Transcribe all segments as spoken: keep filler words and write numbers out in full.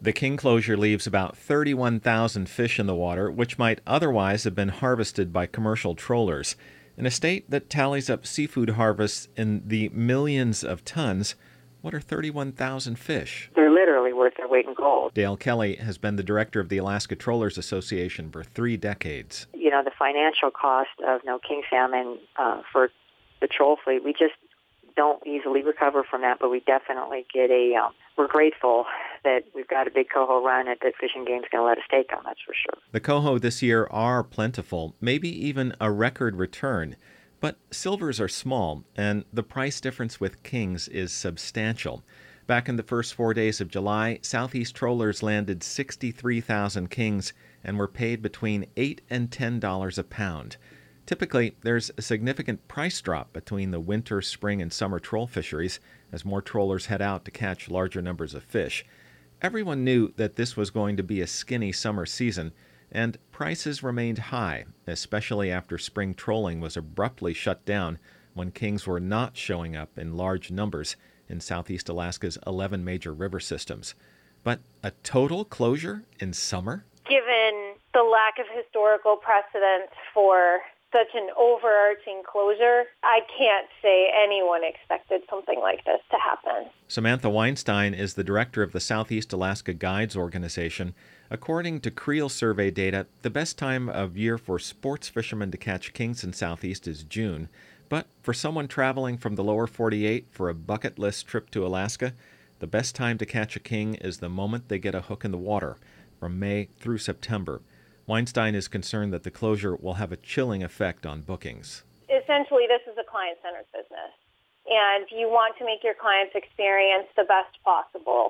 The King closure leaves about thirty-one thousand fish in the water, which might otherwise have been harvested by commercial trollers. In a state that tallies up seafood harvests in the millions of tons, what are thirty-one thousand fish? They're literally worth their weight in gold. Dale Kelly has been the director of the Alaska Trollers Association for three decades. You know, the financial cost of no king salmon uh, for the troll fleet, we just don't easily recover from that, but we definitely get a, um, we're grateful that we've got a big coho run and that Fish and Game's going to let us take them, that's for sure. The coho this year are plentiful, maybe even a record return. But silvers are small, and the price difference with kings is substantial. Back in the first four days of July, Southeast trollers landed sixty-three thousand kings and were paid between eight and ten dollars a pound. Typically, there's a significant price drop between the winter, spring, and summer troll fisheries as more trollers head out to catch larger numbers of fish. Everyone knew that this was going to be a skinny summer season, and prices remained high, especially after spring trolling was abruptly shut down when kings were not showing up in large numbers in Southeast Alaska's eleven major river systems. But a total closure in summer? Given the lack of historical precedent for such an overarching closure, I can't say anyone expected something like this to happen. Samantha Weinstein is the director of the Southeast Alaska Guides Organization. According to Creel survey data, the best time of year for sports fishermen to catch kings in Southeast is June. But for someone traveling from the lower forty-eight for a bucket list trip to Alaska, the best time to catch a king is the moment they get a hook in the water, from May through September. Weinstein is concerned that the closure will have a chilling effect on bookings. Essentially, this is a client-centered business, and you want to make your clients' experience the best possible.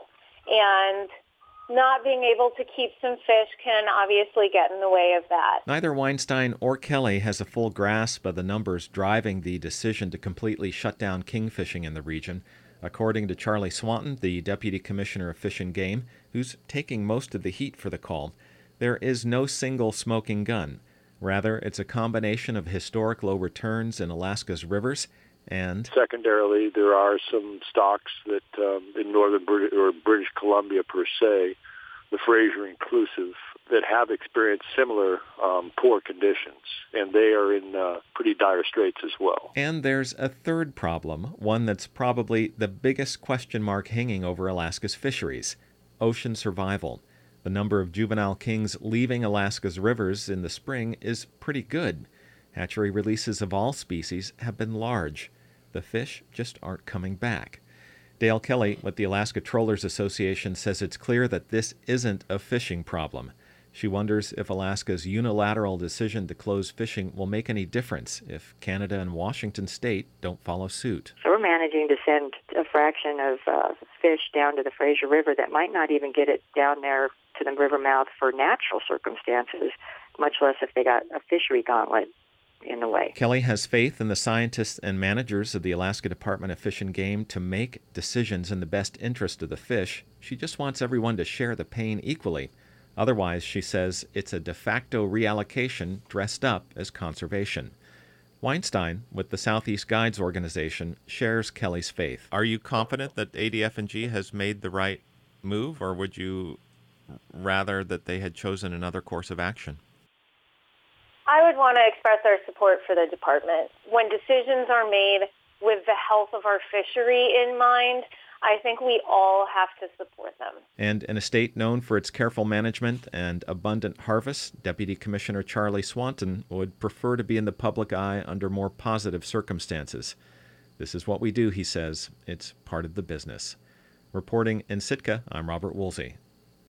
And not being able to keep some fish can obviously get in the way of that. Neither Weinstein or Kelly has a full grasp of the numbers driving the decision to completely shut down kingfishing in the region. According to Charlie Swanton, the Deputy Commissioner of Fish and Game, who's taking most of the heat for the call, there is no single smoking gun. Rather, it's a combination of historic low returns in Alaska's rivers and... Secondarily, there are some stocks that um, in northern Brit- or British Columbia per se, the Fraser inclusive, that have experienced similar um, poor conditions, and they are in uh, pretty dire straits as well. And there's a third problem, one that's probably the biggest question mark hanging over Alaska's fisheries: ocean survival. The number of juvenile kings leaving Alaska's rivers in the spring is pretty good. Hatchery releases of all species have been large. The fish just aren't coming back. Dale Kelly with the Alaska Trollers Association says it's clear that this isn't a fishing problem. She wonders if Alaska's unilateral decision to close fishing will make any difference if Canada and Washington State don't follow suit. So we're managing to send a fraction of uh, fish down to the Fraser River that might not even get it down there to the river mouth for natural circumstances, much less if they got a fishery gauntlet in the way. Kelly has faith in the scientists and managers of the Alaska Department of Fish and Game to make decisions in the best interest of the fish. She just wants everyone to share the pain equally. Otherwise, she says, it's a de facto reallocation dressed up as conservation. Weinstein, with the Southeast Guides Organization, shares Kelly's faith. Are you confident that A D F and G has made the right move, or would you rather that they had chosen another course of action? I would want to express our support for the department. When decisions are made with the health of our fishery in mind, I think we all have to support them. And in a state known for its careful management and abundant harvests, Deputy Commissioner Charlie Swanton would prefer to be in the public eye under more positive circumstances. This is what we do, he says. It's part of the business. Reporting in Sitka, I'm Robert Woolsey.